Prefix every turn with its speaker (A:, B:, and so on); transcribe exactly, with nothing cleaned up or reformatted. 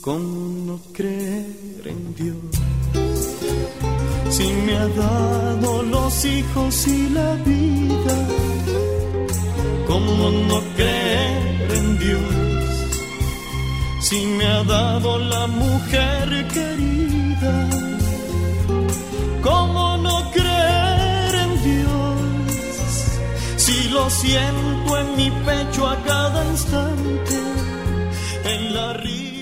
A: ¿Cómo no creer en Dios? Si me ha dado los hijos y la vida, ¿cómo no creer en Dios? Si me ha dado la mujer querida, ¿cómo no creer en Dios? Si lo siento en mi pecho a cada instante, en la risa.